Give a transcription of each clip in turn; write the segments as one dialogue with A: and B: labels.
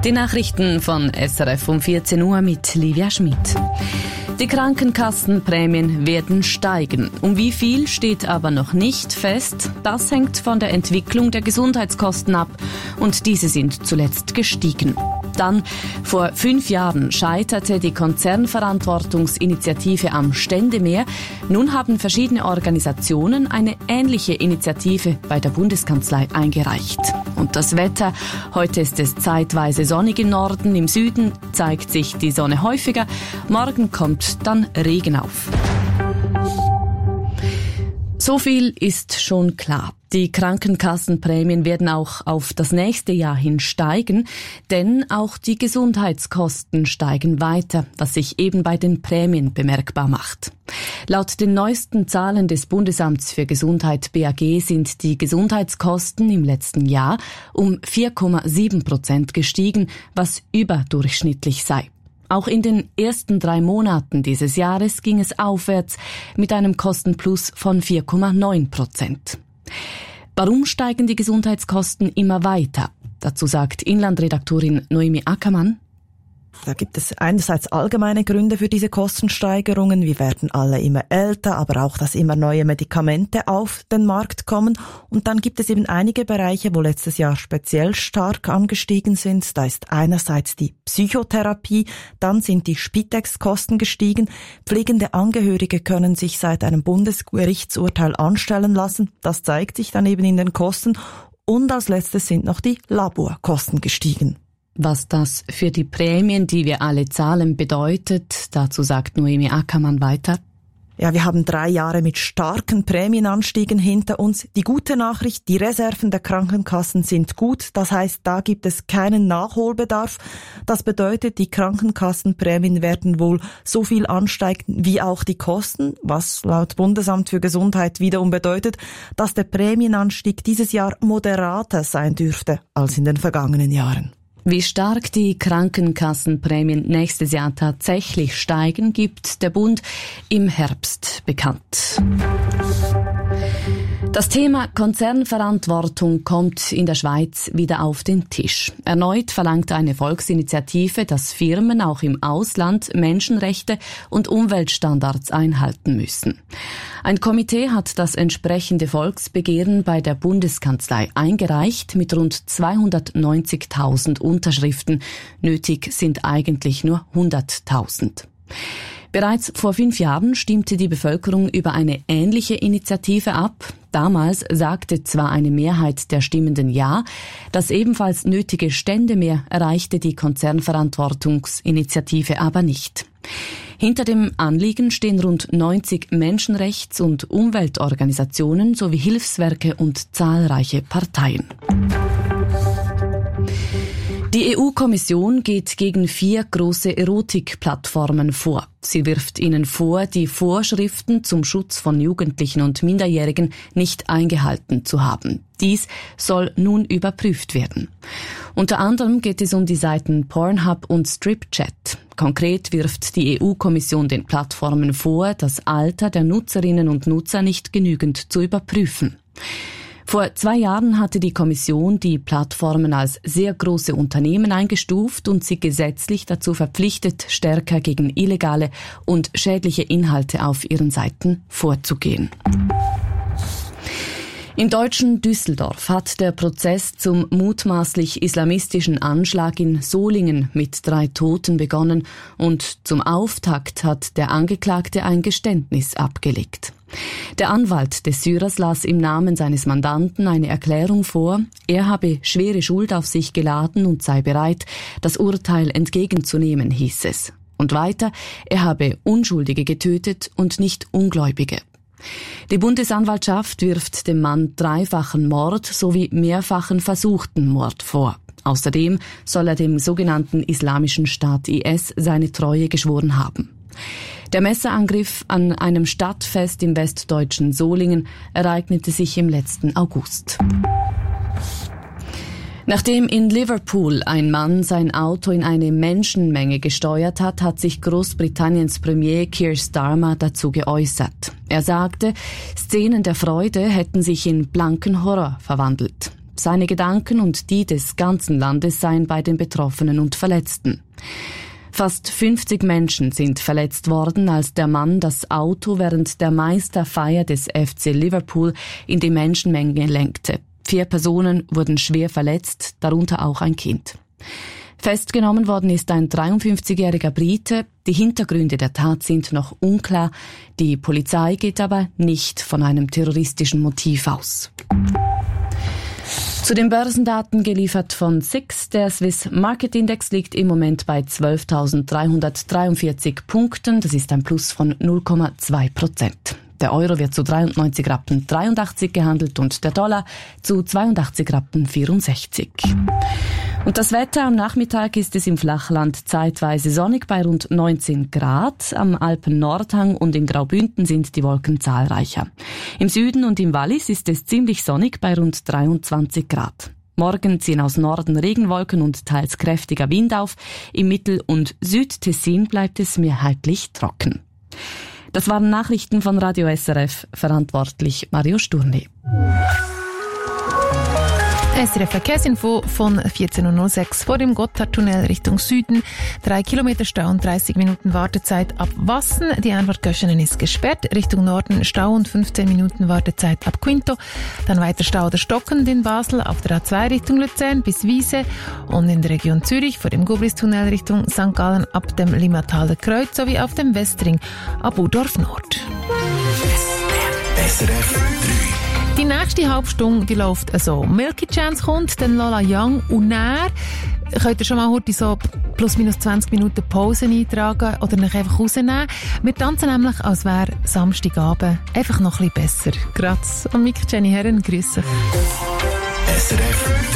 A: Die Nachrichten von SRF um 14 Uhr mit Livia Schmid. Die Krankenkassenprämien werden steigen. Um wie viel steht aber noch nicht fest. Das hängt von der Entwicklung der Gesundheitskosten ab und diese sind zuletzt gestiegen. Dann, vor 5 Jahren scheiterte die Konzernverantwortungsinitiative am Ständemeer. Nun haben verschiedene Organisationen eine ähnliche Initiative bei der Bundeskanzlei eingereicht. Und das Wetter: Heute ist es zeitweise sonnig im Norden, im Süden zeigt sich die Sonne häufiger, morgen kommt dann Regen auf. So viel ist schon klar. Die Krankenkassenprämien werden auch auf das nächste Jahr hin steigen, denn auch die Gesundheitskosten steigen weiter, was sich eben bei den Prämien bemerkbar macht. Laut den neuesten Zahlen des Bundesamts für Gesundheit BAG sind die Gesundheitskosten im letzten Jahr um 4,7% gestiegen, was überdurchschnittlich sei. Auch in den ersten 3 Monaten dieses Jahres ging es aufwärts mit einem Kostenplus von 4,9%. Warum steigen die Gesundheitskosten immer weiter? Dazu sagt Inlandredaktorin Noemi Ackermann.
B: Da gibt es einerseits allgemeine Gründe für diese Kostensteigerungen. Wir werden alle immer älter, aber auch, dass immer neue Medikamente auf den Markt kommen. Und dann gibt es eben einige Bereiche, wo letztes Jahr speziell stark angestiegen sind. Da ist einerseits die Psychotherapie, dann sind die Spitex-Kosten gestiegen. Pflegende Angehörige können sich seit einem Bundesgerichtsurteil anstellen lassen. Das zeigt sich dann eben in den Kosten. Und als letztes sind noch die Laborkosten gestiegen.
A: Was das für die Prämien, die wir alle zahlen, bedeutet, dazu sagt Noemi Ackermann weiter.
B: Ja, wir haben 3 Jahre mit starken Prämienanstiegen hinter uns. Die gute Nachricht: Die Reserven der Krankenkassen sind gut. Das heißt, da gibt es keinen Nachholbedarf. Das bedeutet, die Krankenkassenprämien werden wohl so viel ansteigen wie auch die Kosten, was laut Bundesamt für Gesundheit wiederum bedeutet, dass der Prämienanstieg dieses Jahr moderater sein dürfte als in den vergangenen Jahren.
A: Wie stark die Krankenkassenprämien nächstes Jahr tatsächlich steigen, gibt der Bund im Herbst bekannt. Das Thema Konzernverantwortung kommt in der Schweiz wieder auf den Tisch. Erneut verlangt eine Volksinitiative, dass Firmen auch im Ausland Menschenrechte und Umweltstandards einhalten müssen. Ein Komitee hat das entsprechende Volksbegehren bei der Bundeskanzlei eingereicht mit rund 290.000 Unterschriften. Nötig sind eigentlich nur 100.000. Bereits vor 5 Jahren stimmte die Bevölkerung über eine ähnliche Initiative ab. Damals sagte zwar eine Mehrheit der Stimmenden Ja, das ebenfalls nötige Ständemehr erreichte die Konzernverantwortungsinitiative aber nicht. Hinter dem Anliegen stehen rund 90 Menschenrechts- und Umweltorganisationen sowie Hilfswerke und zahlreiche Parteien. Die EU-Kommission geht gegen 4 große Erotikplattformen vor. Sie wirft ihnen vor, die Vorschriften zum Schutz von Jugendlichen und Minderjährigen nicht eingehalten zu haben. Dies soll nun überprüft werden. Unter anderem geht es um die Seiten Pornhub und Stripchat. Konkret wirft die EU-Kommission den Plattformen vor, das Alter der Nutzerinnen und Nutzer nicht genügend zu überprüfen. Vor 2 Jahren hatte die Kommission die Plattformen als sehr große Unternehmen eingestuft und sie gesetzlich dazu verpflichtet, stärker gegen illegale und schädliche Inhalte auf ihren Seiten vorzugehen. Im deutschen Düsseldorf hat der Prozess zum mutmaßlich islamistischen Anschlag in Solingen mit 3 Toten begonnen und zum Auftakt hat der Angeklagte ein Geständnis abgelegt. Der Anwalt des Syrers las im Namen seines Mandanten eine Erklärung vor, er habe schwere Schuld auf sich geladen und sei bereit, das Urteil entgegenzunehmen, hieß es. Und weiter, er habe Unschuldige getötet und nicht Ungläubige. Die Bundesanwaltschaft wirft dem Mann 3-fachen Mord sowie mehrfachen versuchten Mord vor. Außerdem soll er dem sogenannten Islamischen Staat IS seine Treue geschworen haben. Der Messerangriff an einem Stadtfest im westdeutschen Solingen ereignete sich im letzten August. Nachdem in Liverpool ein Mann sein Auto in eine Menschenmenge gesteuert hat, hat sich Großbritanniens Premier Keir Starmer dazu geäußert. Er sagte, Szenen der Freude hätten sich in blanken Horror verwandelt. Seine Gedanken und die des ganzen Landes seien bei den Betroffenen und Verletzten. Fast 50 Menschen sind verletzt worden, als der Mann das Auto während der Meisterfeier des FC Liverpool in die Menschenmenge lenkte. 4 Personen wurden schwer verletzt, darunter auch ein Kind. Festgenommen worden ist ein 53-jähriger Brite. Die Hintergründe der Tat sind noch unklar. Die Polizei geht aber nicht von einem terroristischen Motiv aus. Zu den Börsendaten geliefert von SIX. Der Swiss Market Index liegt im Moment bei 12.343 Punkten. Das ist ein Plus von 0,2%. Der Euro wird zu 93,83 Rappen gehandelt und der Dollar zu 82,64 Rappen. Und das Wetter am Nachmittag ist es im Flachland zeitweise sonnig bei rund 19 Grad. Am Alpen-Nordhang und in Graubünden sind die Wolken zahlreicher. Im Süden und im Wallis ist es ziemlich sonnig bei rund 23 Grad. Morgen ziehen aus Norden Regenwolken und teils kräftiger Wind auf. Im Mittel- und Südtessin bleibt es mehrheitlich trocken. Das waren Nachrichten von Radio SRF, verantwortlich Mario Sturni.
C: SRF Verkehrsinfo von 14.06 Uhr vor dem Gotthardtunnel Richtung Süden. 3 Kilometer Stau und 30 Minuten Wartezeit ab Wassen. Die Einfahrt Göschenen ist gesperrt. Richtung Norden Stau und 15 Minuten Wartezeit ab Quinto. Dann weiter Stau oder Stockend in Basel auf der A2 Richtung Luzern bis Wiese. Und in der Region Zürich vor dem Gubristunnel Richtung St. Gallen ab dem Limmataler Kreuz sowie auf dem Westring ab Udorf Nord.
D: SRF 3.
C: Die nächste Halbstunde, die läuft so. Milky Chance kommt, dann Lola Young und dann könnt ihr schon mal heute so plus minus 20 Minuten Pause eintragen oder euch einfach rausnehmen. Wir tanzen nämlich, als wäre Samstagabend einfach noch ein bisschen besser. Grazie. Und Mick, Jenny Herren, grüß euch.
D: SRF 3.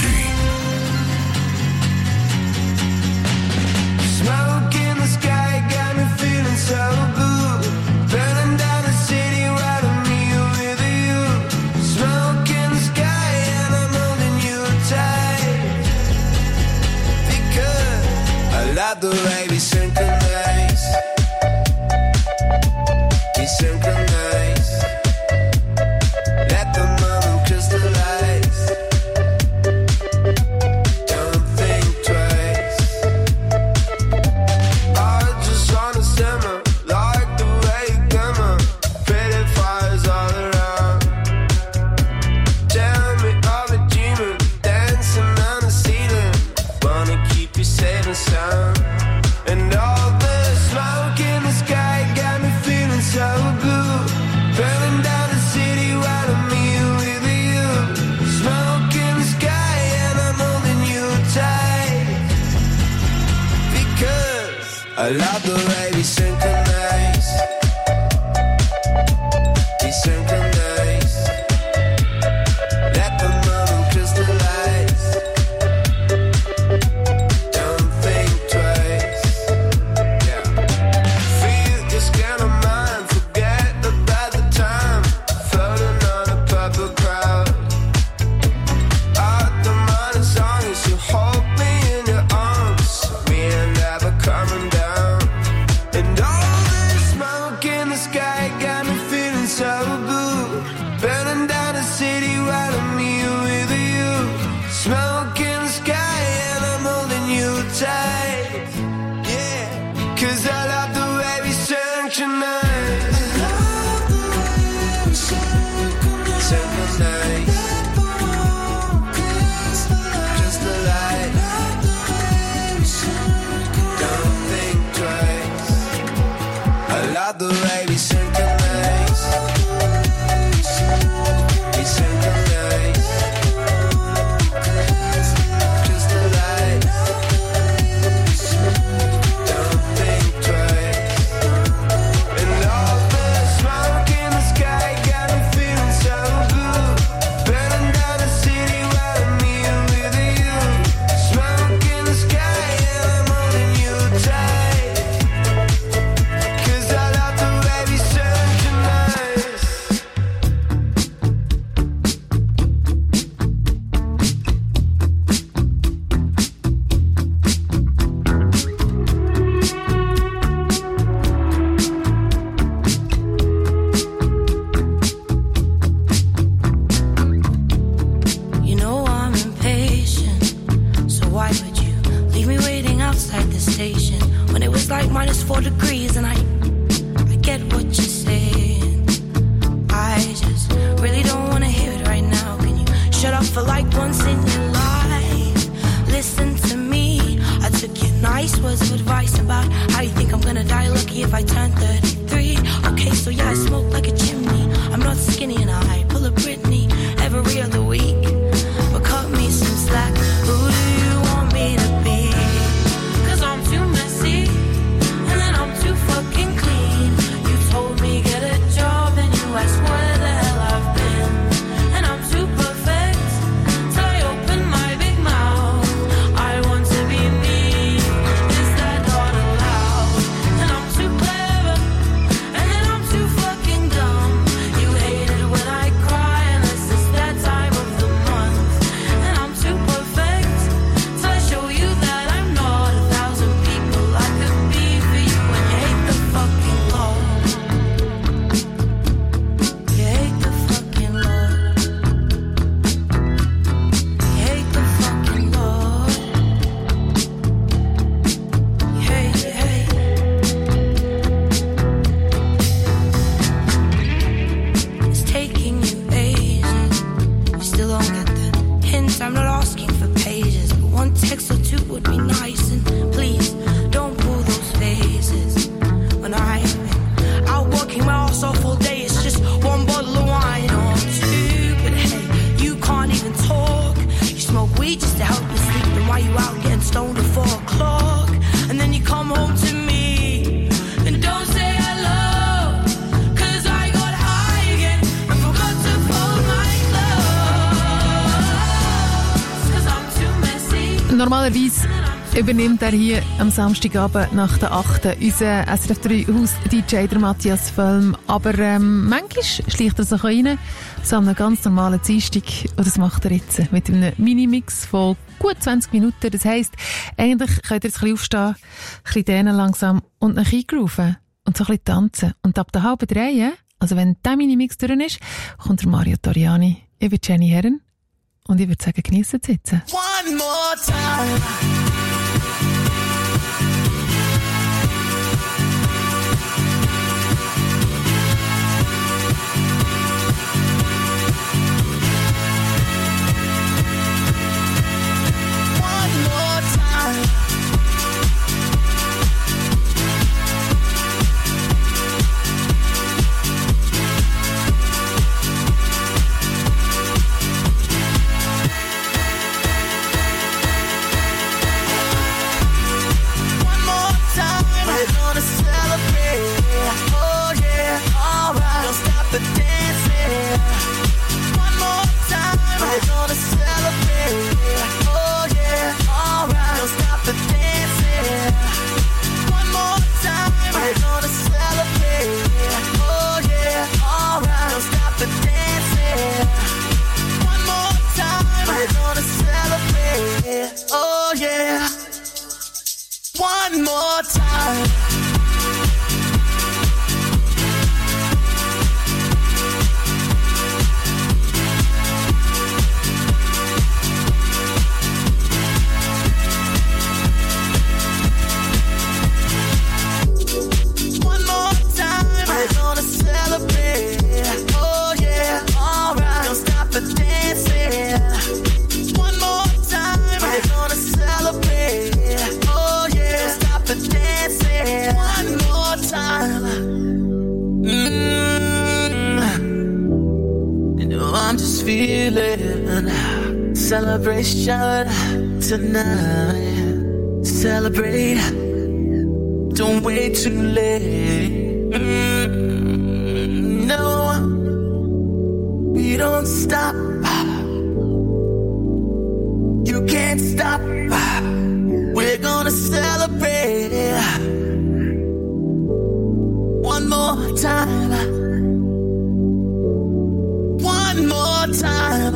E: Smoke in the sky got me feeling so good. Burning down the city right on me with you. Smoke in the sky and I'm holding you tight. Because I love the way we synchronize. We synchronize. Let the moment crystallize. Don't think twice. I just wanna simmer, like the way you glimmer. Pretty fires all around. Tell me, are we dreaming? Dancing on the ceiling. Wanna keep you safe and sound. And all the smoke in the sky got me feeling so good. Burning down the city while I'm here with you. Smoke in the sky and I'm holding you tight. Because I love the way we synchronize. We synchronize. Let the moment crystallize. Don't think twice. Yeah. Feel this kind of mind. Forget about the time. Floating on a purple cloud. Out the mind as long as you hold me in your arms. We ain't never coming down. And all this smoke in the sky got me feeling so good. Burning down the city while I'm here with you. Smoke in the sky and I'm holding you tight. Yeah, 'cause I love the way we synchronize. Synchronize. Just the light. Don't think twice. I love the way we synchronize. We synchronize. Just the light. Don't think twice. And all the smoke in the sky got me feeling so good. Burning down the city while I'm here with you. Smoke in the sky and I'm holding you tight. 'Cause I love the way we synchronize.
F: words of advice about how you think I'm gonna die lucky if I turn 33. Okay, so yeah, I smoke like a chimney. I'm not skinny and I pull a Britney every other week. But cut me some slack. Who do you want me to be? 'Cause I'm too messy and then I'm too fucking clean. You told me get a job and you asked where the hell I've been. And I'm too perfect till I open my big mouth. I want to be me. Is that not allowed? And I'm too clever and then I'm too fucking dumb. You hate it when I cry unless it's that time of the month. And I'm too perfect till I show you that I'm not 1,000 people I could be for you. And you hate the fucking law. You hate the fucking law. You hate the fucking law. You hate, you hate. It's taking you ages. You still don't get the hint. I'm not asking for pages, but one text or two would be nice. And please don't pull those faces. When I've been out working my ass off all day, it's just one bottle of wine or two. But hey, you can't even talk. You smoke weed just to help you sleep. Then why you out getting stoned at 4 o'clock? And then you come home to me and don't say hello. 'Cause I got high again and forgot to fold my clothes. 'Cause I'm too messy.
C: Normalerweise übernimmt er hier am Samstagabend nach der 8. unser SRF 3 Haus-DJ, der Matthias Völm. Aber manchmal schleicht er sich auch rein, so an einem ganz normalen Dienstag. Und das macht er jetzt mit einem Minimix von gut 20 Minuten. Das heisst, eigentlich könnt ihr jetzt ein bisschen aufstehen, ein bisschen dehnen langsam und noch eingrooven und so ein bisschen tanzen. Und ab der 2:30, also wenn der Minimix durch ist, kommt der Mario Toriani. Ich bin Jenny Herren und ich würde sagen, geniessen zu sitzen.
E: One more time. One more time. One more time. We're gonna celebrate. Oh yeah, alright. Don't stop the dancing. One more time. We're gonna celebrate. Oh yeah, alright. Don't stop the dancing. One more time. We're gonna celebrate. Oh yeah, alright. Don't stop the dancing. One more time. We're gonna celebrate. Oh yeah. One more time. One more time. We're gonna celebrate. Oh yeah, alright. Don't stop the dancing. One more time. We're gonna celebrate. Oh yeah, don't stop the dancing. One more time. You know I'm just feeling celebration tonight. Celebrate. Don't wait too late. No, we don't stop. You can't stop. We're gonna celebrate. One more time. One more time.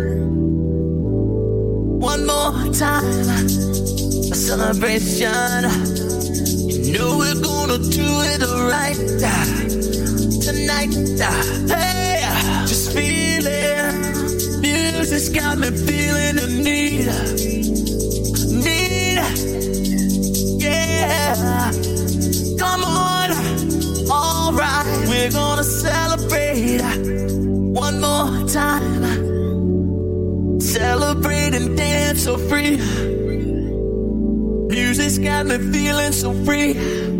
E: One more time. A celebration. You know we're gonna do it right tonight. Hey, just feel it. Music's got me feeling the need. Yeah. Come on. Alright, we're gonna celebrate one more time. Celebrate and dance so free. Music music's got me feeling so free.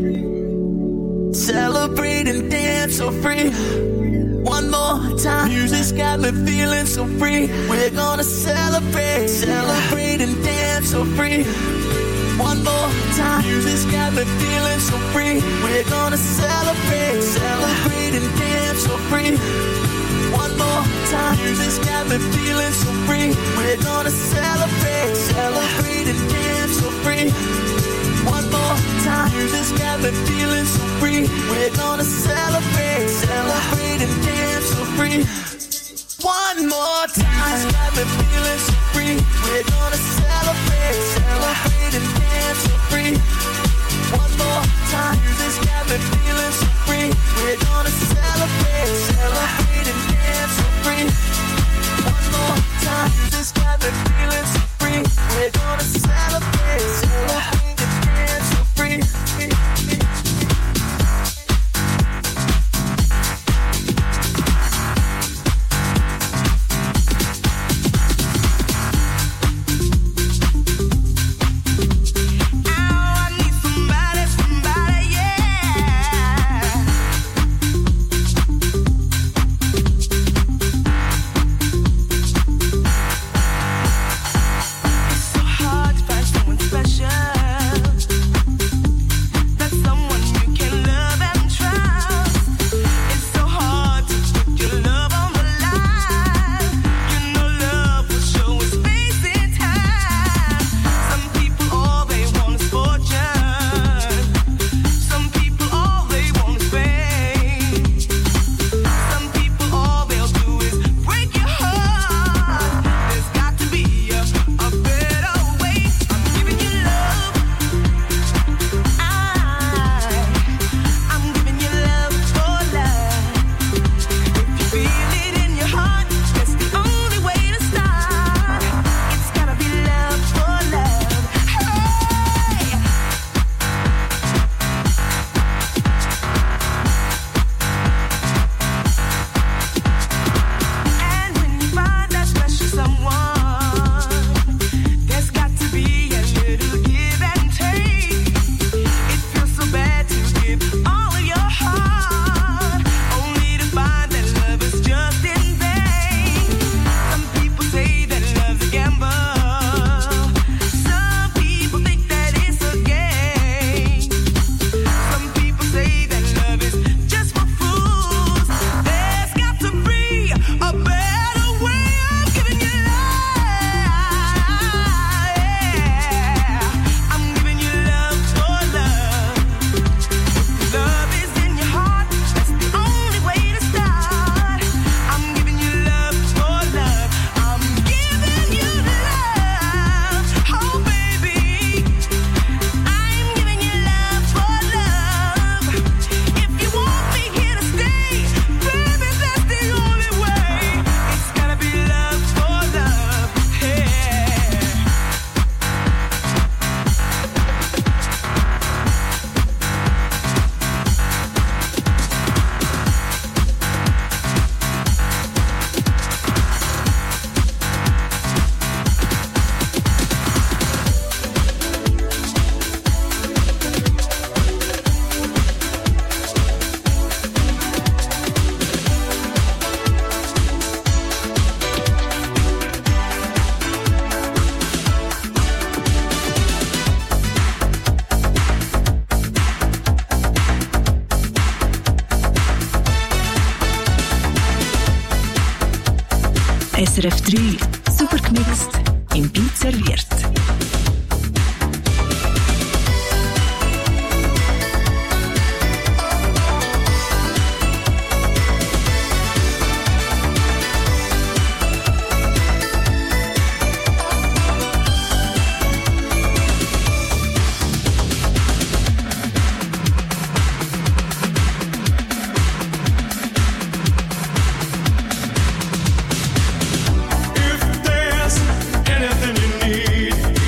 E: Celebrate and dance so free. One more time, music's got me feeling so free. We're gonna celebrate, celebrate and dance so free. One more time, music's got me feeling so free. We're gonna celebrate, celebrate and dance so free. One more time, music's got me feeling so free. We're gonna celebrate, celebrate and dance so free. One more time, music's got me feeling so free. We're gonna celebrate, celebrate and dance so free. One more time, music's got me feeling so free. We're gonna celebrate, celebrate and dance so free. One more time, music's got me feeling so free. We're gonna celebrate, celebrate and dance so free. One more time, music's got me feeling so free. We're gonna celebrate, celebrate and dance so free.
G: SRF 3, super gemixt, im Beat serviert.
H: If there's anything you need,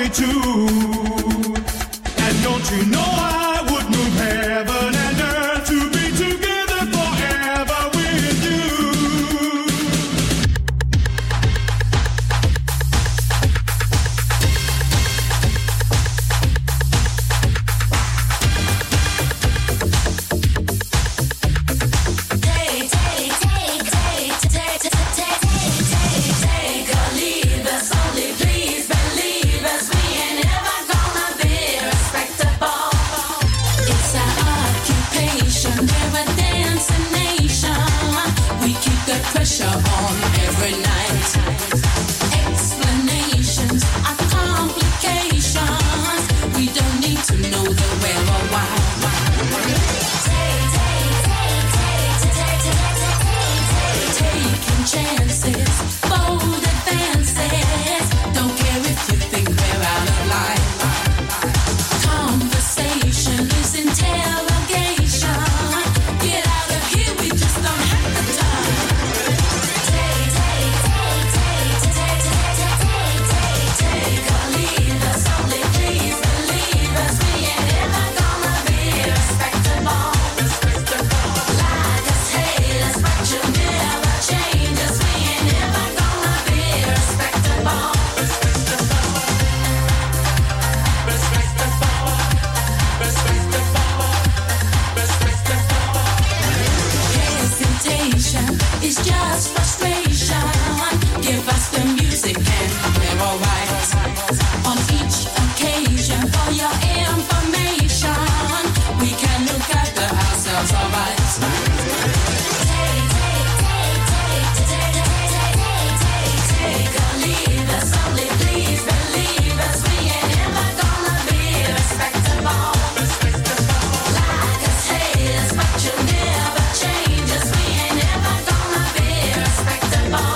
H: way too. And don't you know I would move heaven and earth to be together forever with you.
F: Pressure on every night. Explanations are complications. We don't need to know the where or why. Taking chances, bold advances. Don't care if you think we're out of line. Conversation is interrogation. Get out of here, we just don't have the time. Take or leave us, only please believe us. We ain't ever gonna be respectable. Like us, hate us, but you'll never change us. We ain't ever gonna be respectable. Hesitation is just frustration. Give us the music and we're alright. On each occasion, for your information, we can look after ourselves alright. Take or leave us, only please believe us. We ain't ever gonna be respectable. Like us, hate us, but you'll never change us. We ain't ever gonna be respectable.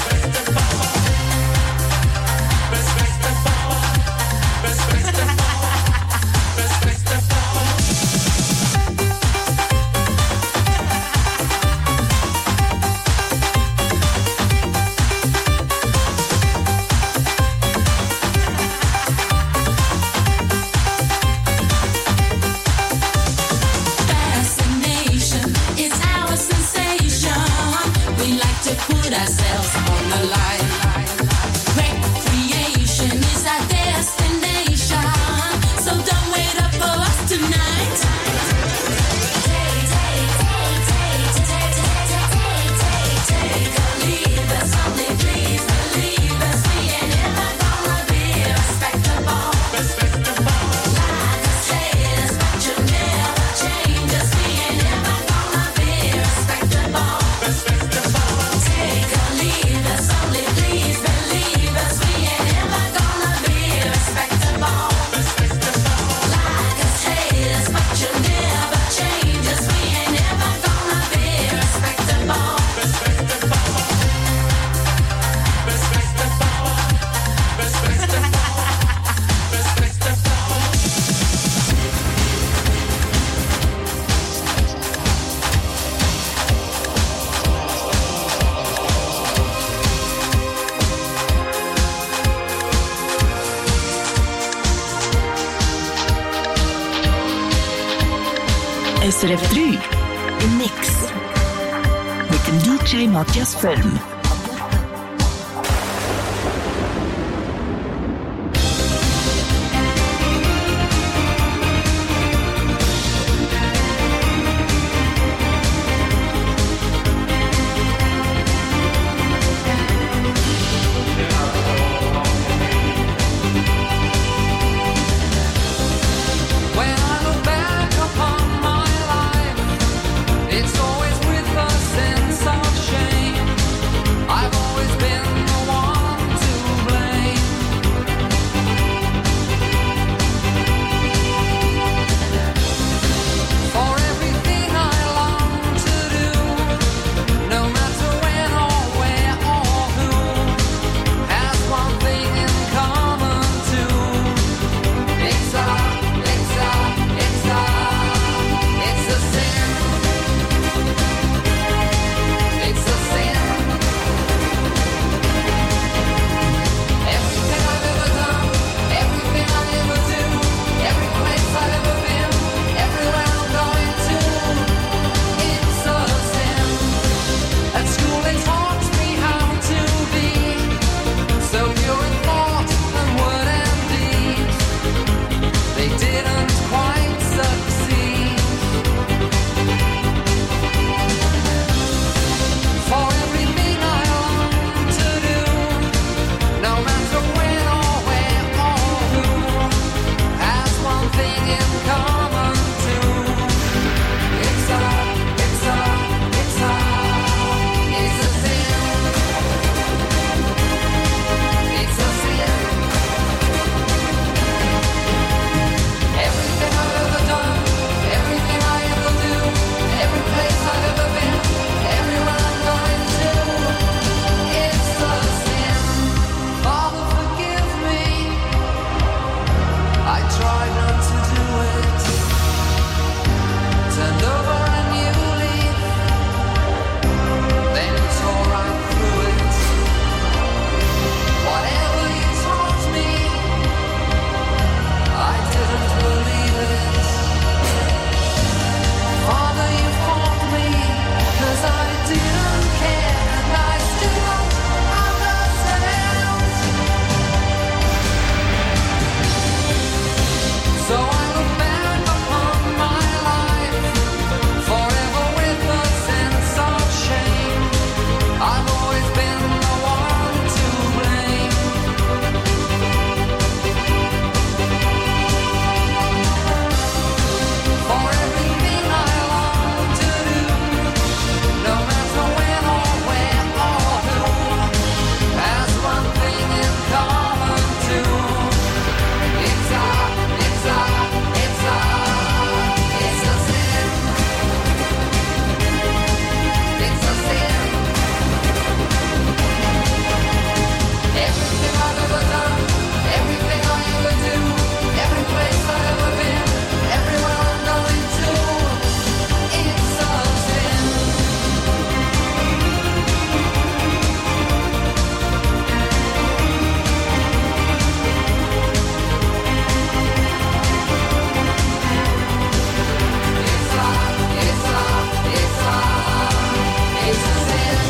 F: Fascination is our sensation. We like to put ourselves on the line. Recreation is our destination. So don't wait up for us tonight. Take or leave us, only please believe us. We ain't ever gonna be respectable. Like us, hate us, but you'll never change us. We ain't ever gonna be respectable. Take or leave us, only please believe us. We ain't ever gonna be respectable. Like us, hate us, but you'll never change us. We ain't ever gonna be respectable.
G: SRF 3 im Mix mit dem DJ Matthias Völlm.
I: When I look back upon my life, it's always with a sense of shame. they didn't quite succeed. For everything I long to do, no matter when or where or who, has one thing in common too. It's a sin. It's a sin. Everything I've ever done, everything I ever do, every place I've ever been, everywhere I'm going to, it's a sin. Father, forgive me. I tried not to do it. Turned over a new leaf, then tore right through it. Whatever you taught me, I didn't believe it. Father, you fought me, 'cause I didn't care, and I still don't understand. So I look back upon my life, forever with a sense of shame. I've always been the one to blame. For everything I long to do, no matter when or where or who, has one thing in common too. It's a sin. It's a sin. Everything I've ever done, everything I ever do, every place I've ever been, everywhere I'm going to, it's a sin. It's a sin.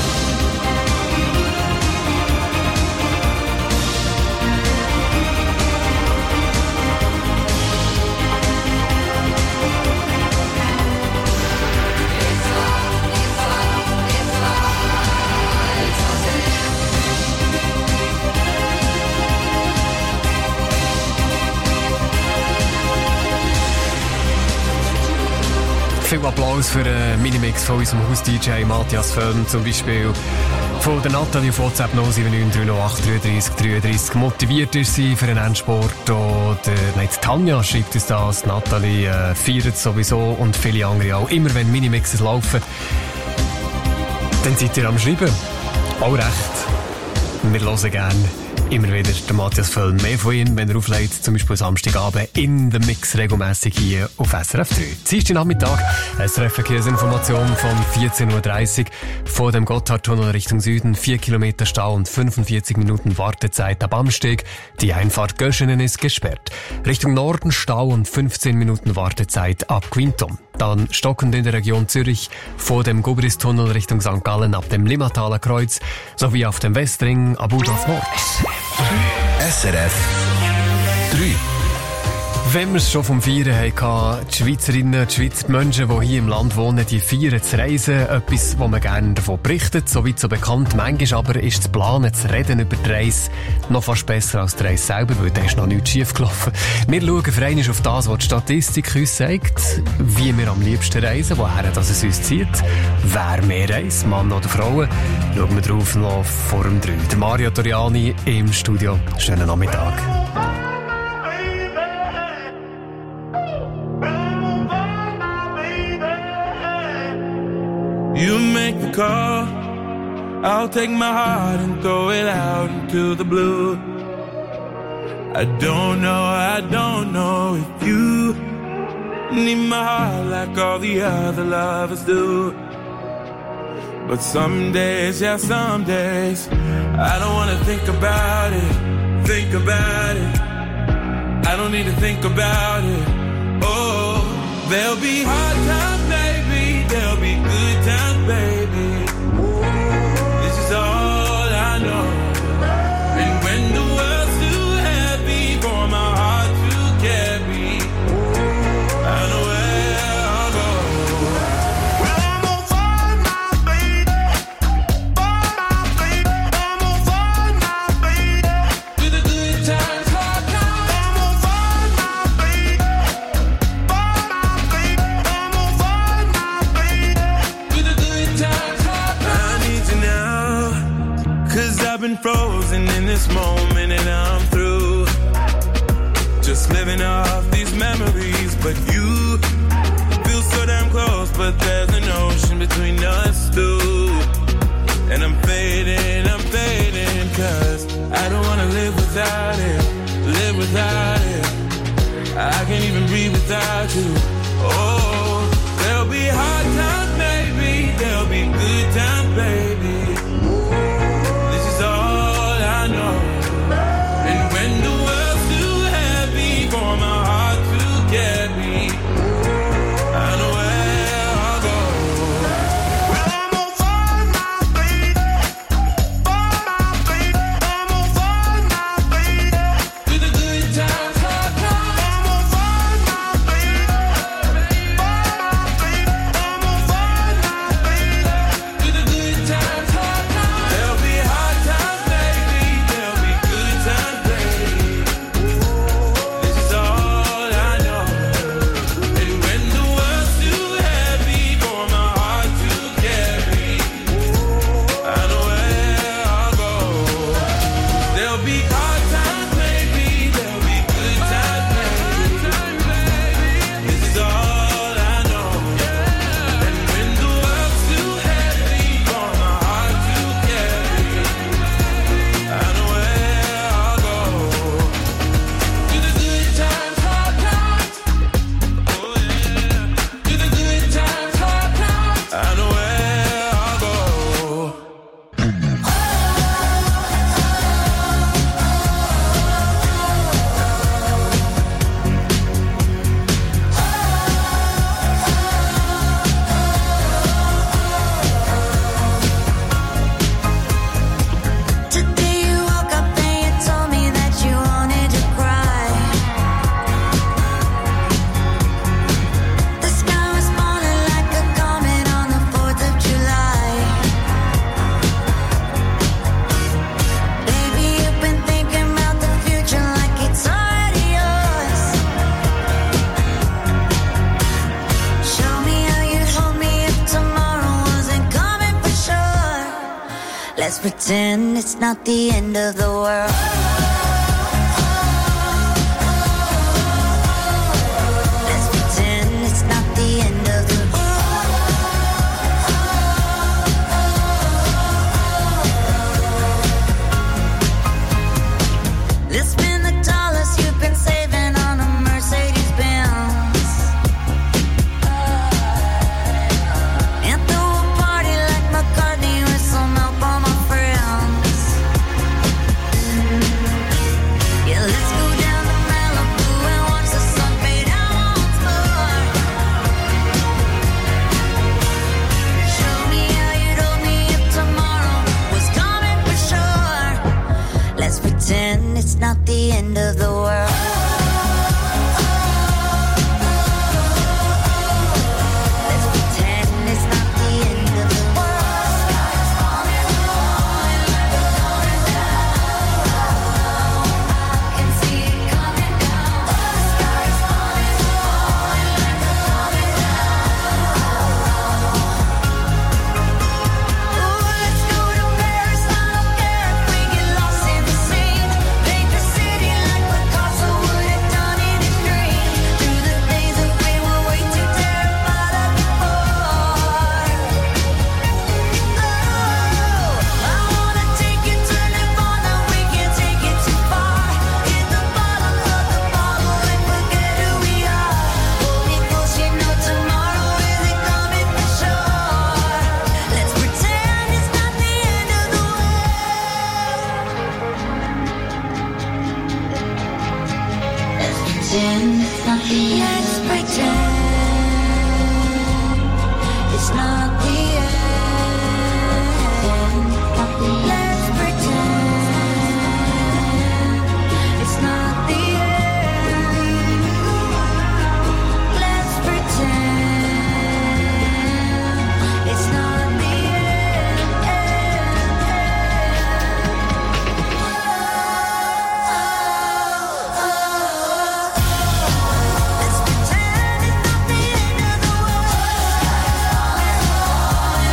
J: Viel Applaus für einen Minimix von unserem Haus-DJ Matthias Föhn, zum Beispiel von der Nathalie auf WhatsApp 079 308 33 33. Motiviert ist sie für den Endsport. Oder die Tanja schreibt uns das. Nathalie feiert sowieso und viele andere auch. Immer wenn Minimixes laufen, dann seid ihr am Schreiben. Auch recht. Wir hören gerne immer wieder der Matthias Föhn. Mehr von ihm, wenn er auflegt, zum Beispiel Samstagabend in The Mix regelmässig hier auf SRF 3. Dienstag Nachmittag, SRF Verkehrsinformation von 14.30 Uhr vor dem Gotthardtunnel Richtung Süden. 4 Kilometer Stau und 45 Minuten Wartezeit ab Amsteg. Die Einfahrt Göschenen ist gesperrt. Richtung Norden Stau und 15 Minuten Wartezeit ab Quintum. Dann stockend in der Region Zürich vor dem Gubristunnel Richtung St. Gallen ab dem Limmataler Kreuz sowie auf dem Westring ab Udolf Nord.
D: SRF 3.
J: Wenn wir es schon vom Feiern hatten, die Schweizerinnen, die Schweizer, die Menschen, die hier im Land wohnen, die feiern zu reisen. Etwas, wo man gerne davon berichtet, soweit so bekannt. Manchmal aber ist das Planen, zu reden über die Reise noch fast besser als die Reise selber, weil da ist noch nichts schief gelaufen. Wir schauen für einmal auf das, was die Statistik uns sagt, wie wir am liebsten reisen, woher das es uns zieht, wer mehr reist, Mann oder Frauen. Schauen wir drauf noch vor dem 3. Der Mario Toriani im Studio. Schönen Nachmittag.
H: You make the call, I'll take my heart and throw it out into the blue. I don't know if you need my heart like all the other lovers do. But some days, yeah, some days, I don't wanna think about it. I don't need to think about it. Oh, there'll be hard times, baby, there'll be good times, baby. This is all I know. And when the world's too heavy for my heart to carry, living off these memories. But you feel so damn close, but there's an ocean between us two. And I'm fading, cause I don't wanna live without it, live without it. I can't even breathe without you. Oh, there'll be hard times, maybe, there'll be good times, baby. This is all I know. And when the world's too heavy for my heart to carry, I know where I'll go. Well, I'm gonna find my baby, find my baby. I'm gonna find my baby. Through the good times, hard times. I'm gonna find my baby, find my baby. I'm gonna find my baby. Through the good times, hard times. There'll be hard times, baby. There'll be good times, baby. This is all I know. And when the world's too heavy for my heart to carry, I know where I'll go. There'll be hard times, maybe. There'll be good times, baby. This is all I know. And when the world's too heavy for my heart to carry, I know where I'll go. To the good times, hard times. Oh yeah. To the good times, hard times. I know where I'll go.
F: Today you woke up and you told me that you wanted to cry. The sky was falling like a comet on the 4th of July. Baby, you've been thinking about the future like it's already yours. Show me how you'd hold me if tomorrow wasn't coming for sure. Let's pretend it's not the end of the world. Let's pretend it's not the end of the world. Let's spend the dollars you've been saving on a Mercedes Benz. And throw a party like McCartney with some help on my friends. Yeah, let's go down to Malibu and watch the sun fade out once more. Show me how you'd hold me if tomorrow was coming for sure. Let's pretend it's not the end of the world. Let's pretend it's not the end of the world. Sky's falling like a coming down. I can see it coming down. Sky's falling like a coming down. Ooh, let's go to Paris, I don't care if we get lost in the scene. Paint the city like Picasso would have done in his dream. Through the days that we were way too terrified of before. Oh, I wanna take you to Nirvana, we can't take it too far. Hit the bottom of the bottle and forget who we are. Hold me close, you know tomorrow isn't coming for sure. Let's pretend it's not the end of the world. Let's pretend it's not the end. Let's pretend it's not the end. Let's pretend it's not the end. Let's pretend it's not the end. Let's pretend it's not the end of the world.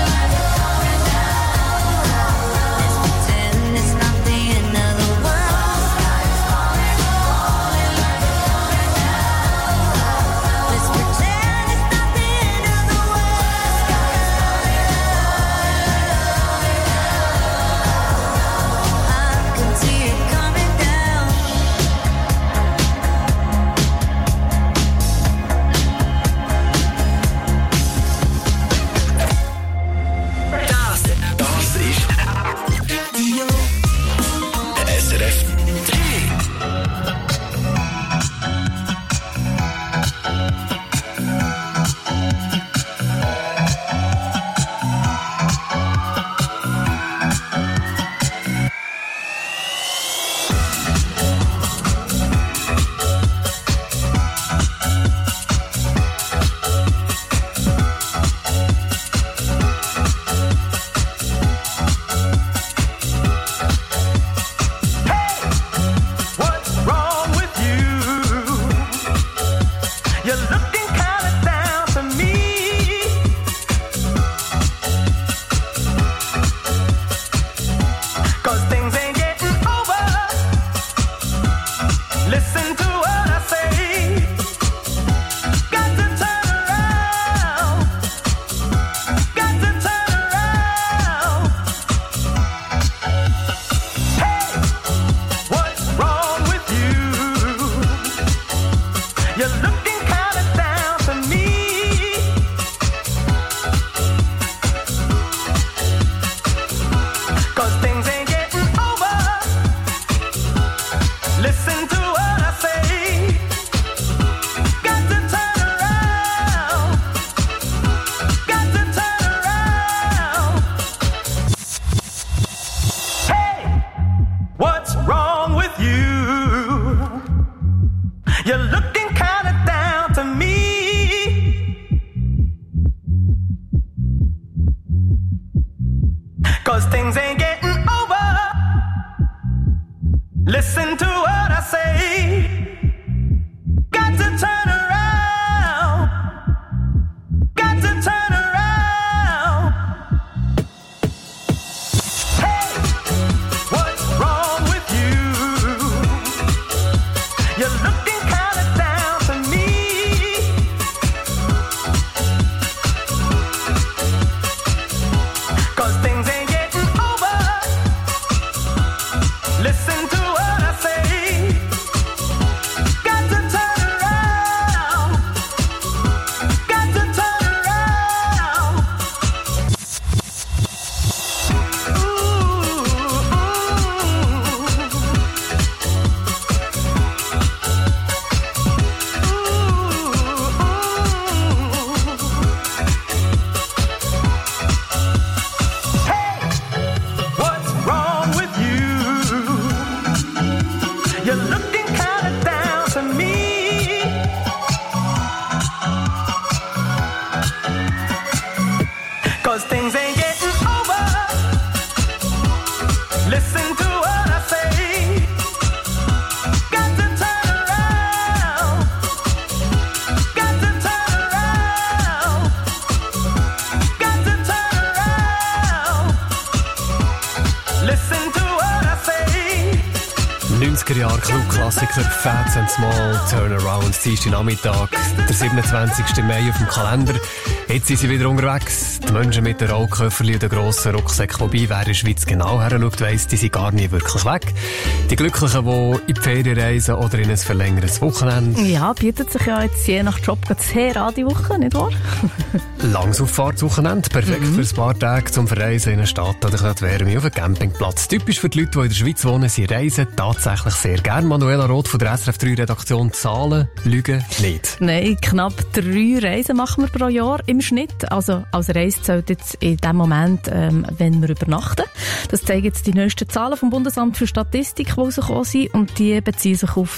J: Club-Klassiker Fats and Small, Turnaround, Dienstag Nachmittag, der 27. Mai auf dem Kalender. Jetzt sind sie wieder unterwegs. Die Menschen mit den Rollköfferli und den grossen Rucksäcken. Wobei, wer in der Schweiz genau heranschaut, weiss, die sind gar nie wirklich weg. Die Glücklichen, die in die Ferien reisen oder in ein verlängertes Wochenende.
B: Ja, bietet sich ja jetzt je nach Job sehr an die Woche, nicht wahr?
J: Langsauffahrtswochenende, perfekt für ein paar Tage zum Verreisen in eine Stadt oder die Wärme auf einem Campingplatz. Typisch für die Leute, die in der Schweiz wohnen, sie reisen tatsächlich sehr gern. Manuela Roth von der SRF 3 Redaktion. Zahlen lügen nicht.
B: Nein, knapp 3 Reisen machen wir pro Jahr im Schnitt. Also als Reise zählt jetzt in dem Moment, wenn wir übernachten. Das zeigen jetzt die neuesten Zahlen vom Bundesamt für Statistik, die rausgekommen sind, und die beziehen sich auf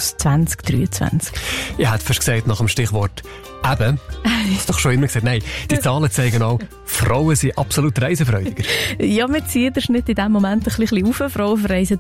B: 2023.
J: Ich hätte fast gesagt, nach dem Stichwort eben. Du hast doch schon immer gesagt, nein, die Zahlen zeigen auch, Frauen sind absolut reisefreudiger.
B: Ja, wir ziehen den Schnitt in diesem Moment ein bisschen auf. Frauen verreisen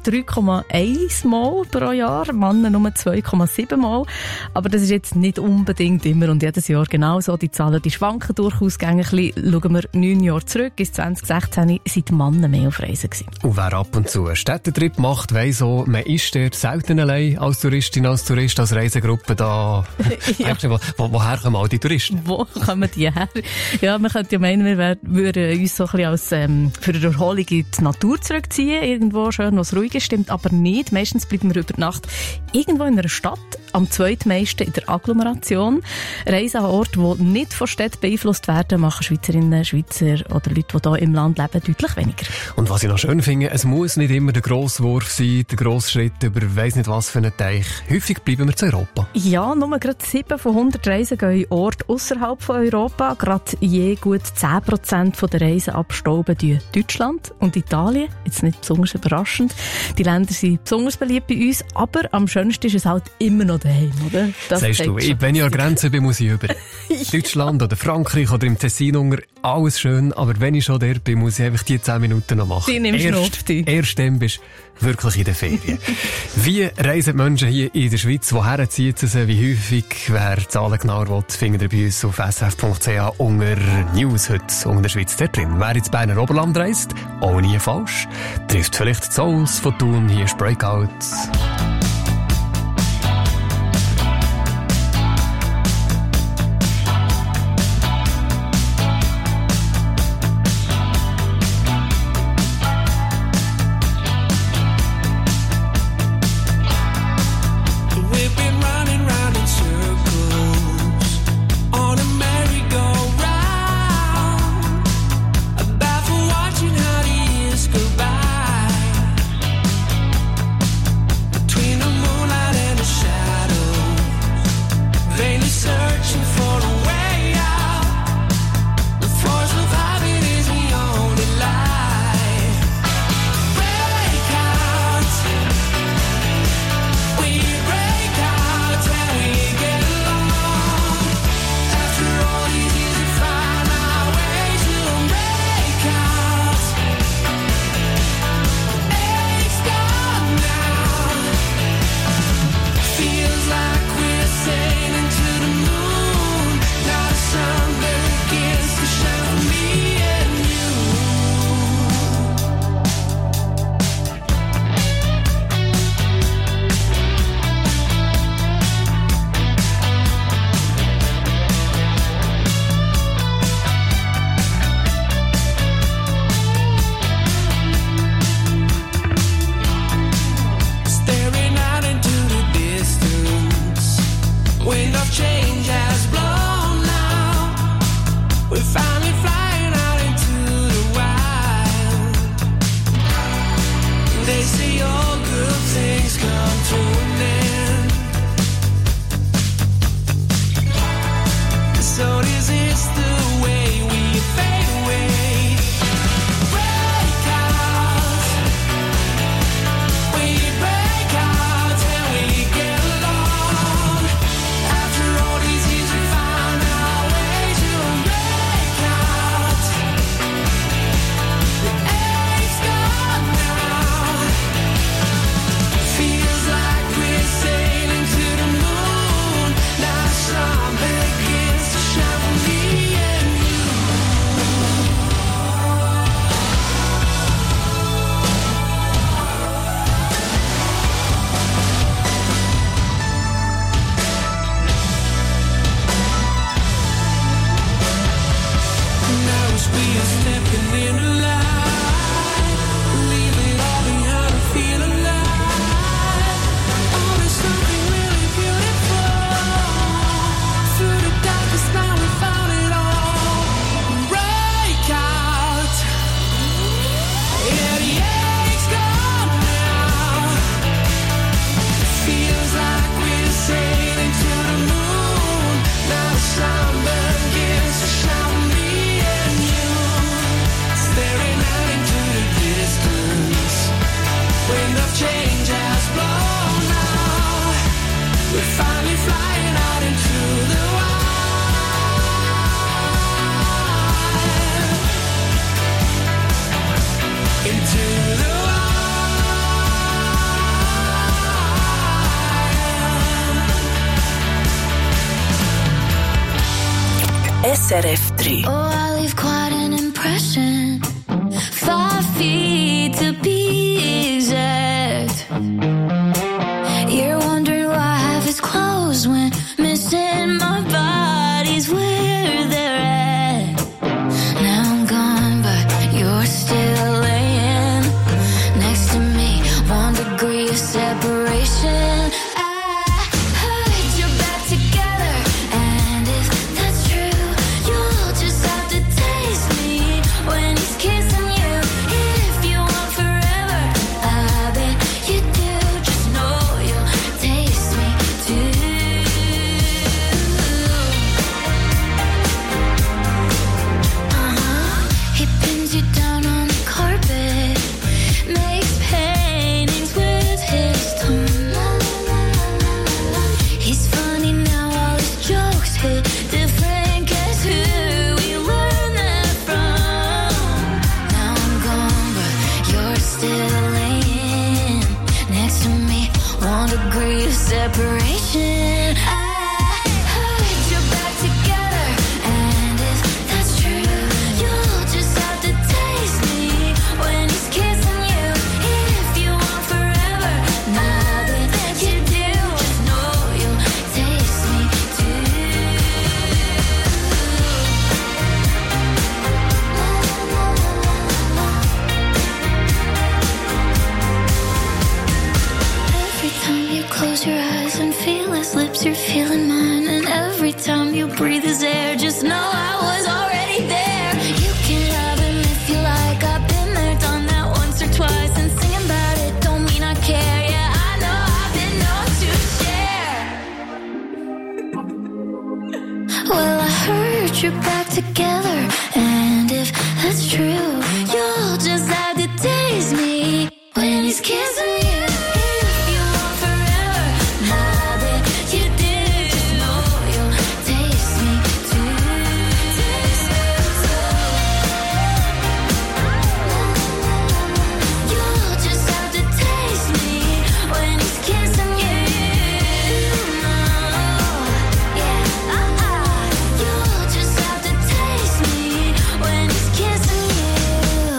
B: 3,1 Mal pro Jahr, Männer nur 2,7 Mal. Aber das ist jetzt nicht unbedingt immer und jedes Jahr genauso. Die Zahlen, die schwanken durchaus gängig. Schauen wir 9 Jahre zurück, bis 2016 sind die Männer mehr auf Reisen gewesen.
J: Und wer ab und zu einen Städtetrip macht, weiss auch, man ist dort selten allein als Touristin, als Tourist, als Reisegruppe da. Ja. Woher kommen all die Touristen?
B: Wo kommen die her? Ja, man könnte ja meinen, wir würden uns so ein bisschen als, für eine Erholung in die Natur zurückziehen, irgendwo schön, was ruhig ist, stimmt aber nicht. Meistens bleiben wir über Nacht irgendwo in einer Stadt, am zweitmeisten in der Agglomeration. Reisen an Orten, die nicht von Städten beeinflusst werden, machen Schweizerinnen, Schweizer oder Leute, die hier im Land leben, deutlich weniger.
J: Und was ich noch schön finde, es muss nicht immer der Grosswurf sein, der Grossschritt über weiss nicht was für einen Teich. Häufig bleiben wir zu Europa.
B: Ja, nur gerade 7 von 100 Reisen gehen in Orte außerhalb von Europa. Gerade je gut 10% der Reisen abstauben Deutschland und Italien. Jetzt nicht besonders überraschend. Die Länder sind besonders beliebt bei uns, aber am schönsten ist es halt immer noch daheim, oder? Das
J: sagst du, wenn ich an der Grenze bin, muss ich über Deutschland oder Frankreich oder im Tessin unter, alles schön, aber wenn ich schon dort bin, muss ich einfach die 10 Minuten noch machen.
B: Die nimmst du auf dich.
J: Erst dann bist du wirklich in der Ferien. Wie reisen die Menschen hier in der Schweiz? Woher ziehen sie sie? Wie häufig? Wer Zahlen genauer will, findet ihr bei uns auf srf.ch unter News heute unter der Schweiz dort drin. Wer ins Berner Oberland reist, auch nie falsch, trifft vielleicht die Souls von Thun, hier ist Breakout.
E: Between Wind of change has blown now. We're finally flying out into the wild. They say all good things come to an end. So this is the way we fade away. Break out. We break out and we get along. After all these years we found our way to break out. The ache's gone now. Feels like we're sailing to the moon. Now the sun begins to shine for me and you. Now as we are stepping in the light, leave it all behind and feel alive. Oh, there's something really beautiful. Through the darkest night we found it all. Break out. Yeah, the ache's gone now. Feels like we're sailing to the moon. Now the sun begins to shine on me and you. Staring out into the distance. Wind of change has blown now. We're finally flying out into the wild. Into the wild.
G: SRF 3.
F: Oh, I leave quite an impression. 5 feet to be exact. You're wondering why I have his clothes when missing my body's where they're at. Now I'm gone, but you're still laying next to me. 1 degree of separation. I heard you're back together, and if that's true, you'll just have to taste me when he's kissing you. If you want forever, I bet you do. Just know you'll taste me too. He pins you down on the carpet, makes paintings with his tongue. He's funny now, all his jokes hit different. Guess who we learned that from? Now I'm gone, but you're still laying next to me. 1 degree of separation. I heard you're back together, and if that's true, you'll just have to taste me when he's kissing you. If you want forever, now that you do, just know you'll taste me too. Every time you close your eyes and feel his lips, you're feeling mine. And every time you breathe his air, just know I was already there. You can have him if you like. I've been there, done that once or twice. And singing about it don't mean I care. Yeah, I know I've been known to share. Well, I heard you're back together, and if that's true, you'll just have to taste me when he's kissing you. If you want forever, now that you do, just know you'll taste me too. Taste me too. You'll just have to taste me when he's kissing you. Yeah, you'll just have to taste me when he's kissing you.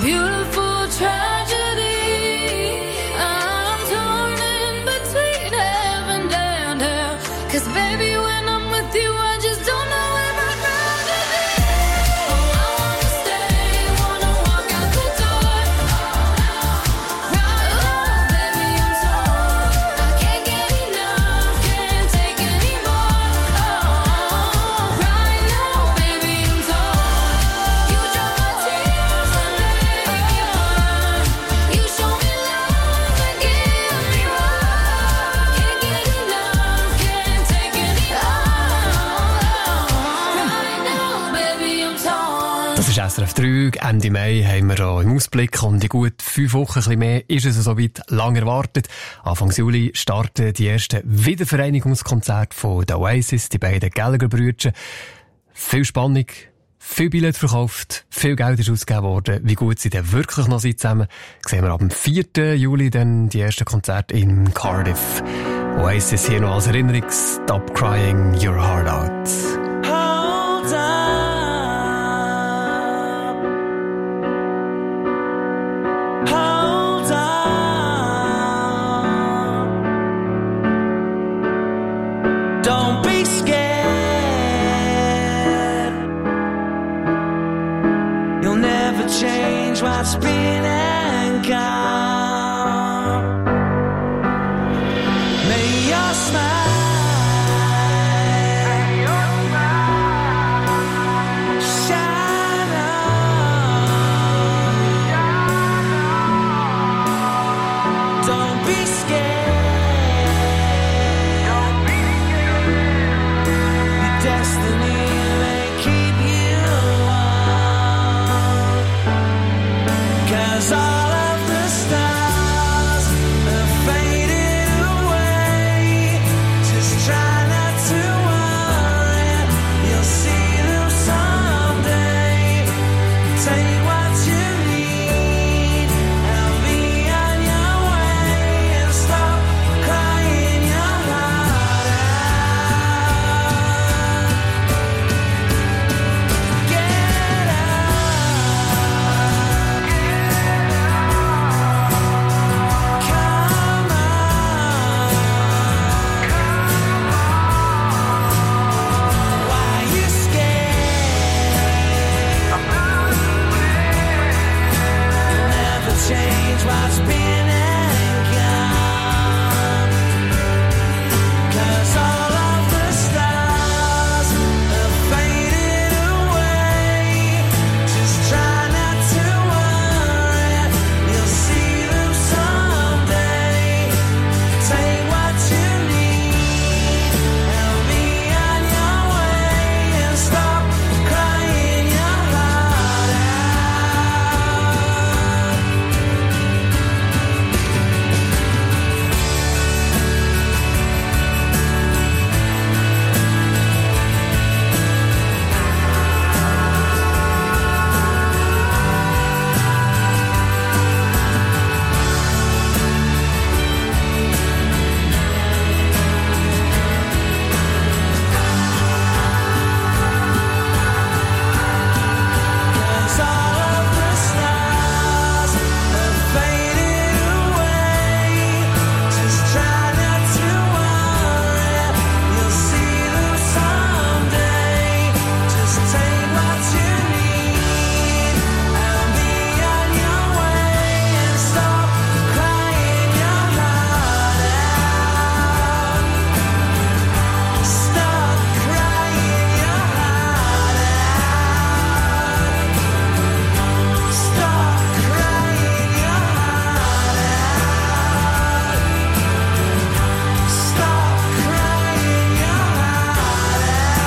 K: beautiful tragedy. I'm torn in between heaven and hell. 'Cause baby, when I'm with you, I just don't know if I'd rather be. Oh, I wanna stay, wanna walk out the door. Right, oh, baby, I'm torn. I can't get enough, can't take anymore. Oh, right now, baby, I'm torn. You dry my tears and make me run. You show me love and give me more. Can't get enough, can't take anymore. Right now, baby, I'm torn.
J: Das ist SRF 3. Ende Mai haben wir auch im Ausblick und in gut 5 Wochen, ein bisschen mehr, ist es soweit, lang erwartet. Anfang Juli starten die ersten Wiedervereinigungskonzerte von The Oasis, die beiden Gallagher-Brüder. Viel Spannung, viel Billett verkauft, viel Geld ist ausgegeben worden. Wie gut sie denn wirklich noch sind zusammen, sehen wir ab dem 4. Juli dann die ersten Konzerte in Cardiff. Oasis hier noch als Erinnerung, Stop Crying Your Heart Out.
L: Hold up. Hold up. Don't be scared. You'll never change what's been and gone. May your smile shine on. Don't be scared. Your destiny may keep you warm. 'Cause all of the stars have faded away. Just try not to worry. You'll see them someday. Take what you need and be on your way. And stop crying your heart out. Get up. Come on. Why you scared? Never change what's been and gone. 'Cause all of the stars have faded away. Just try not to worry. You'll see them someday. Take what you need and be on your way. And stop crying your heart out. Cause all of the stars have faded away. Just try not to worry. You'll see them someday. Just take what you need and be on your way. And stop crying your heart out. Stop crying your heart out. Stop crying your heart out. Stop crying your heart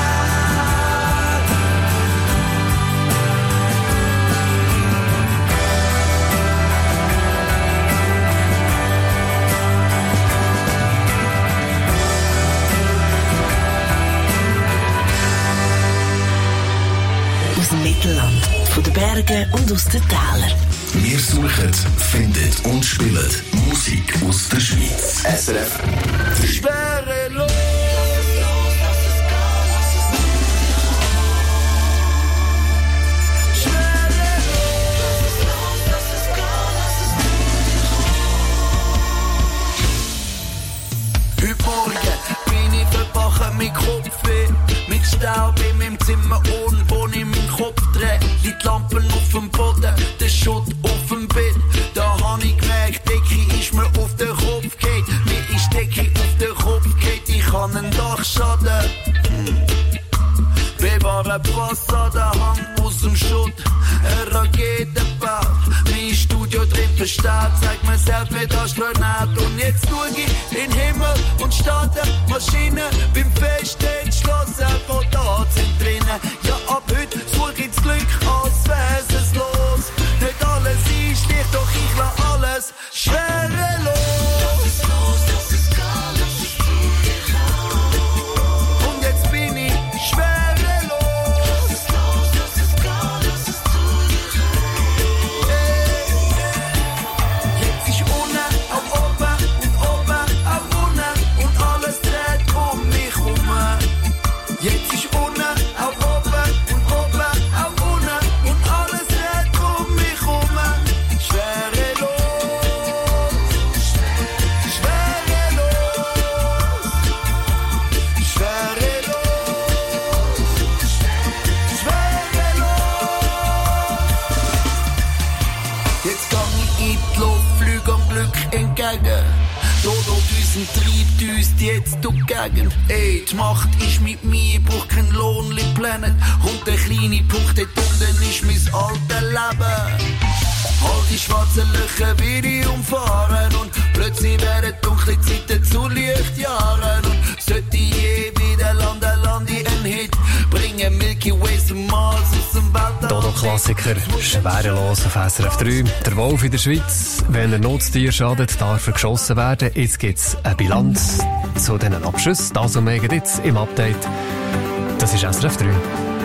G: Aus dem Mittelland, von den Bergen und aus den Tälern.
D: Wir suchen, finden und spielen Musik aus der Schweiz. SRF.
E: Schwerelos. Schwerelos.
L: Staub in meinem Zimmer und wo ich meinen Kopf drehe. Liegt Lampen auf dem Boden, der Schutt auf dem Bett. Da hab ich gemerkt, Decke ist mir auf den Kopf geht. Mir ist Decke auf den Kopf geht, ich kann einen Dachschaden. Bewahre Pass an der Hand aus dem Schutt. Ein Raketenbau, mein Studio drin versteht. Zeig mir selbst mit Astronaut. Und jetzt schau ich in den Himmel und starte Maschine. Bin fest entschlossen, von da sind drinnen. Ja, ab heute such ich das Glück, als wär's es los. Nicht alles ist leicht, doch ich lass alles schwerelos. Und jetzt bin ich schwerelos. Dodo, unseren treibt uns jetzt durch die Gegend. Ey, die Macht ist mit mir, ich brauch kein Lonely Planet. Und der kleine Punkt dort unten ist mein altes Leben. All die schwarzen Löcher will ich umfahren. Und plötzlich werden dunkle Zeiten zu Lichtjahren. Und sollte ich je wieder landen, lande ich einen Hit. Bringen Milky Way zum Mars aus dem Weltall.
J: Dodo-Klassiker, schwerelos auf SRF 3. Der Wolf in der Schweiz, wenn er Nutztier schadet, darf er geschossen werden. Jetzt gibt's eine Bilanz zu diesen Abschüssen. Das und mehr jetzt im Update. Das ist SRF 3.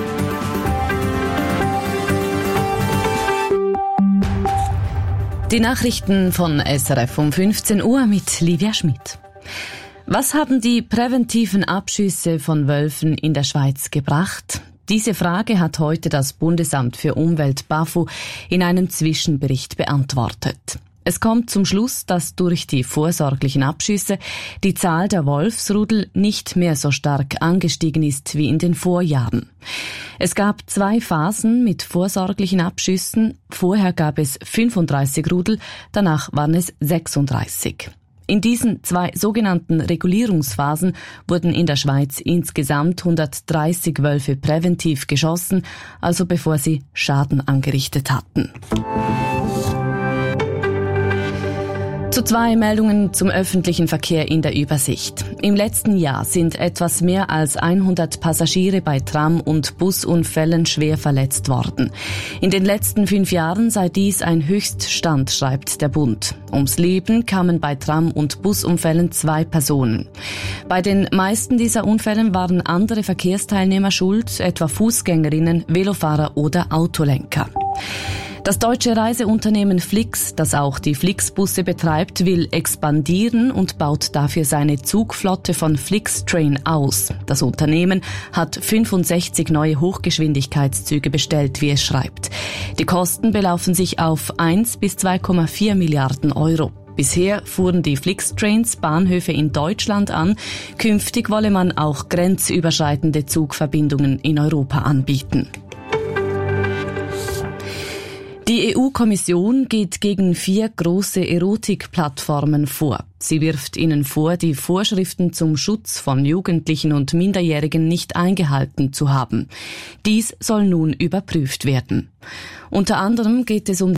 A: Die Nachrichten von SRF um 15 Uhr mit Livia Schmidt. Was haben die präventiven Abschüsse von Wölfen in der Schweiz gebracht? Diese Frage hat heute das Bundesamt für Umwelt BAFU in einem Zwischenbericht beantwortet. Es kommt zum Schluss, dass durch die vorsorglichen Abschüsse die Zahl der Wolfsrudel nicht mehr so stark angestiegen ist wie in den Vorjahren. Es gab 2 Phasen mit vorsorglichen Abschüssen. Vorher gab es 35 Rudel, danach waren es 36. In diesen 2 sogenannten Regulierungsphasen wurden in der Schweiz insgesamt 130 Wölfe präventiv geschossen, also bevor sie Schaden angerichtet hatten. Zu 2 Meldungen zum öffentlichen Verkehr in der Übersicht. Im letzten Jahr sind etwas mehr als 100 Passagiere bei Tram- und Busunfällen schwer verletzt worden. In den letzten 5 Jahren sei dies ein Höchststand, schreibt der Bund. Ums Leben kamen bei Tram- und Busunfällen 2 Personen. Bei den meisten dieser Unfällen waren andere Verkehrsteilnehmer schuld, etwa Fußgängerinnen, Velofahrer oder Autolenker. Das deutsche Reiseunternehmen Flix, das auch die Flixbusse betreibt, will expandieren und baut dafür seine Zugflotte von Flixtrain aus. Das Unternehmen hat 65 neue Hochgeschwindigkeitszüge bestellt, wie es schreibt. Die Kosten belaufen sich auf 1 bis 2,4 Milliarden Euro. Bisher fuhren die Flixtrains Bahnhöfe in Deutschland an. Künftig wolle man auch grenzüberschreitende Zugverbindungen in Europa anbieten. Die EU-Kommission geht gegen 4 große Erotikplattformen vor. Sie wirft ihnen vor, die Vorschriften zum Schutz von Jugendlichen und Minderjährigen nicht eingehalten zu haben. Dies soll nun überprüft werden. Unter anderem geht es um